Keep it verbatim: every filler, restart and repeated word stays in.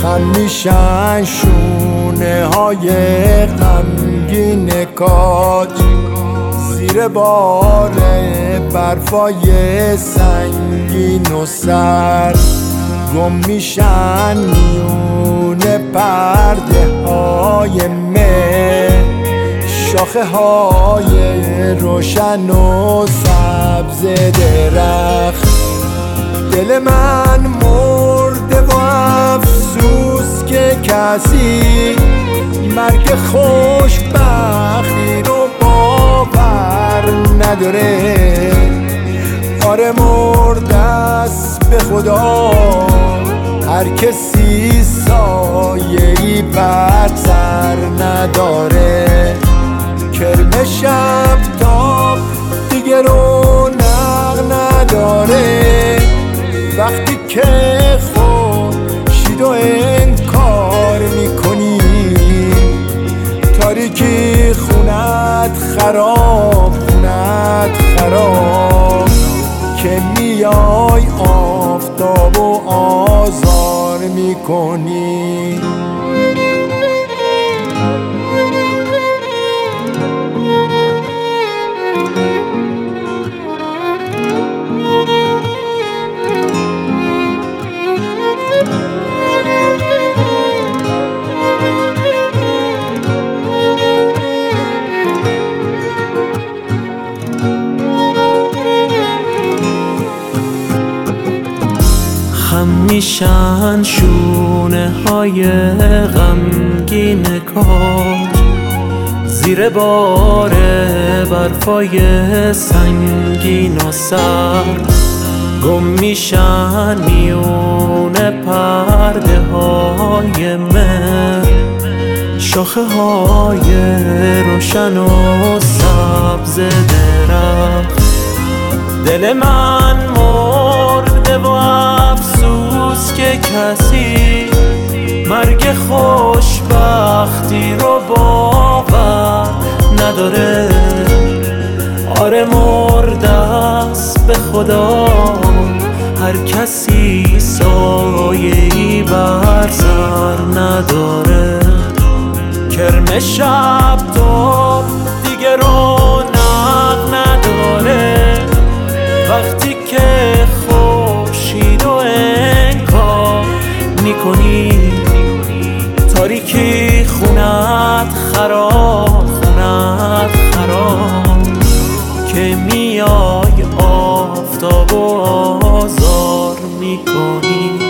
خم میشن شونه های غمگین کاج، زیر بار برفای سنگین و سر گم میشن میون پرده های مه، شاخه های روشن و سبز درخت. دل من مرده و افسوس که کسی مرگ خوشبختی رو باور نداره. آره مرده است به خدا هر کسی سایه‌ای بر سر نداره. کرم شب تاب دیگه رونق نداره، وقتی که خورشید و انکار میکنی، تاریکی خونت خراب خونت خراب، که میای آفتاب و آزار میکنی. خم میشن شونه های غمگین کاج، زیر بار برفای سنگین و سر گم میشن میون پرده های مه، شاخه های روشن و سبز درخت. دل من مرده و افسوس که کسی مرگ خوشبختی رو باور نداره. آره مرده است به خدا هر کسی سایه‌ای بر سر نداره. کرم شب تاب دیگه رونق نداره، وقتی که خورشید و انکار میکنی، تاریکی خونت خراب خونت خراب، که میای آفتاب و آزار میکنی.